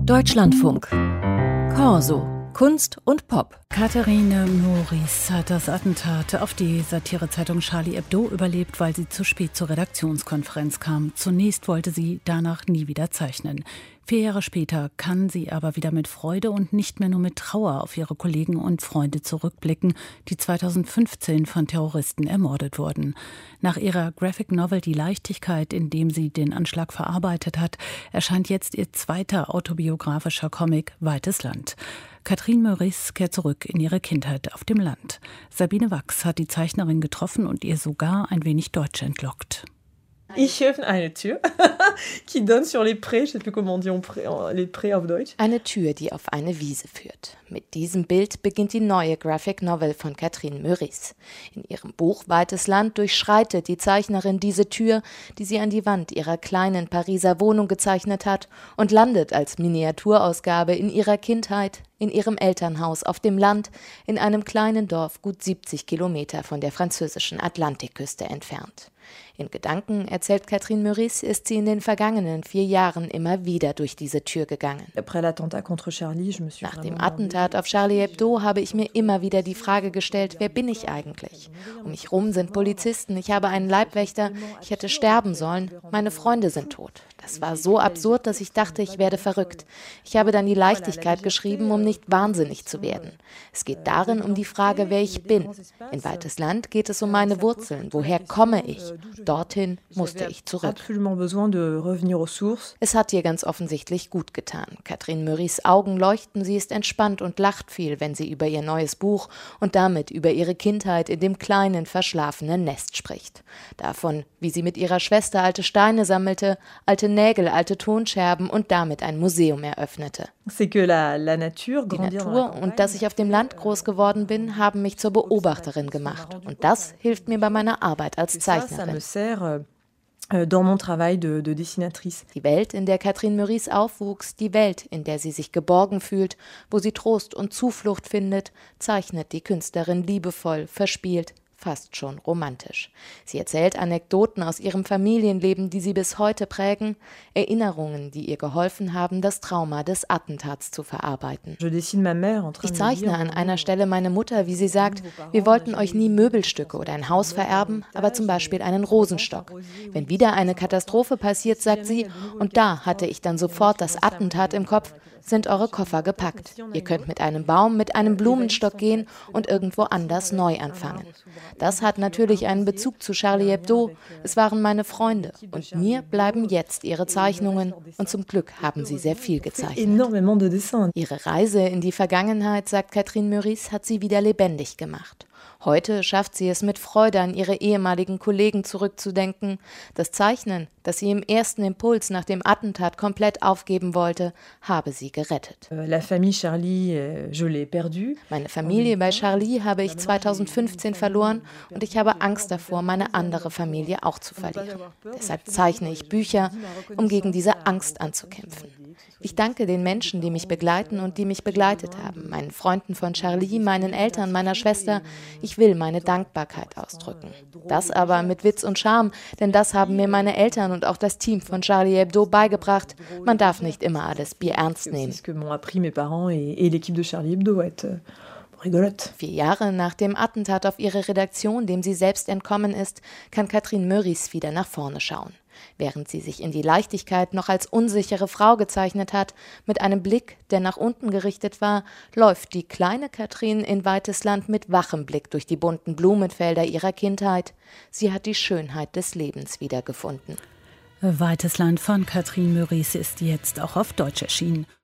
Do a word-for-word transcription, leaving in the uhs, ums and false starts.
Deutschlandfunk. Corso. Kunst und Pop. Catherine Meurice hat das Attentat auf die Satirezeitung Charlie Hebdo überlebt, weil sie zu spät zur Redaktionskonferenz kam. Zunächst wollte sie danach nie wieder zeichnen. Vier Jahre später kann sie aber wieder mit Freude und nicht mehr nur mit Trauer auf ihre Kollegen und Freunde zurückblicken, die zweitausendfünfzehn von Terroristen ermordet wurden. Nach ihrer Graphic Novel Die Leichtigkeit, in dem sie den Anschlag verarbeitet hat, erscheint jetzt ihr zweiter autobiografischer Comic Weites Land. Catherine Meurice kehrt zurück in ihre Kindheit auf dem Land. Sabine Wachs hat die Zeichnerin getroffen und ihr sogar ein wenig Deutsch entlockt. Ich öffne eine Tür, die donne sur les prés, je sais plus comment on dit les prés auf Deutsch. Eine Tür, die auf eine Wiese führt. Mit diesem Bild beginnt die neue Graphic Novel von Catherine Meurice. In ihrem Buch Weites Land durchschreitet die Zeichnerin diese Tür, die sie an die Wand ihrer kleinen Pariser Wohnung gezeichnet hat, und landet als Miniaturausgabe in ihrer Kindheit, in ihrem Elternhaus auf dem Land, in einem kleinen Dorf gut siebzig Kilometer von der französischen Atlantikküste entfernt. In Gedanken, erzählt Catherine Meurice, ist sie in den vergangenen vier Jahren immer wieder durch diese Tür gegangen. Nach dem Attentat auf Charlie Hebdo habe ich mir immer wieder die Frage gestellt, wer bin ich eigentlich? Um mich rum sind Polizisten, ich habe einen Leibwächter, ich hätte sterben sollen, meine Freunde sind tot. Das war so absurd, dass ich dachte, ich werde verrückt. Ich habe dann die Leichtigkeit geschrieben, um nicht wahnsinnig zu werden. Es geht darin um die Frage, wer ich bin. In Weites Land geht es um meine Wurzeln. Woher komme ich? Dorthin musste ich zurück. Es hat ihr ganz offensichtlich gut getan. Catherine Meurices Augen leuchten, sie ist entspannt und lacht viel, wenn sie über ihr neues Buch und damit über ihre Kindheit in dem kleinen, verschlafenen Nest spricht. Davon, wie sie mit ihrer Schwester alte Steine sammelte, alte Nägel, alte Tonscherben und damit ein Museum eröffnete. Die Natur und dass ich auf dem Land groß geworden bin, haben mich zur Beobachterin gemacht. Und das hilft mir bei meiner Arbeit als Zeichnerin. Die Welt, in der Catherine Meurice aufwuchs, die Welt, in der sie sich geborgen fühlt, wo sie Trost und Zuflucht findet, zeichnet die Künstlerin liebevoll, verspielt, fast schon romantisch. Sie erzählt Anekdoten aus ihrem Familienleben, die sie bis heute prägen, Erinnerungen, die ihr geholfen haben, das Trauma des Attentats zu verarbeiten. Ich zeichne an einer Stelle meine Mutter, wie sie sagt, wir wollten euch nie Möbelstücke oder ein Haus vererben, aber zum Beispiel einen Rosenstock. Wenn wieder eine Katastrophe passiert, sagt sie, und da hatte ich dann sofort das Attentat im Kopf, sind eure Koffer gepackt. Ihr könnt mit einem Baum, mit einem Blumenstock gehen und irgendwo anders neu anfangen. Das hat natürlich einen Bezug zu Charlie Hebdo. Es waren meine Freunde und mir bleiben jetzt ihre Zeichnungen und zum Glück haben sie sehr viel gezeichnet. Ihre Reise in die Vergangenheit, sagt Catherine Meurice, hat sie wieder lebendig gemacht. Heute schafft sie es mit Freude, an ihre ehemaligen Kollegen zurückzudenken. Das Zeichnen, das sie im ersten Impuls nach dem Attentat komplett aufgeben wollte, habe sie gerettet. Meine Familie bei Charlie habe ich zweitausendfünfzehn verloren und ich habe Angst davor, meine andere Familie auch zu verlieren. Deshalb zeichne ich Bücher, um gegen diese Angst anzukämpfen. Ich danke den Menschen, die mich begleiten und die mich begleitet haben, meinen Freunden von Charlie, meinen Eltern, meiner Schwester. Ich will meine Dankbarkeit ausdrücken. Das aber mit Witz und Charme, denn das haben mir meine Eltern und auch das Team von Charlie Hebdo beigebracht. Man darf nicht immer alles bierernst nehmen. Vier Jahre nach dem Attentat auf ihre Redaktion, dem sie selbst entkommen ist, kann Catherine Meurice wieder nach vorne schauen. Während sie sich in die Leichtigkeit noch als unsichere Frau gezeichnet hat, mit einem Blick, der nach unten gerichtet war, läuft die kleine Catherine in Weites Land mit wachem Blick durch die bunten Blumenfelder ihrer Kindheit. Sie hat die Schönheit des Lebens wiedergefunden. Weites Land von Catherine Meurice ist jetzt auch auf Deutsch erschienen.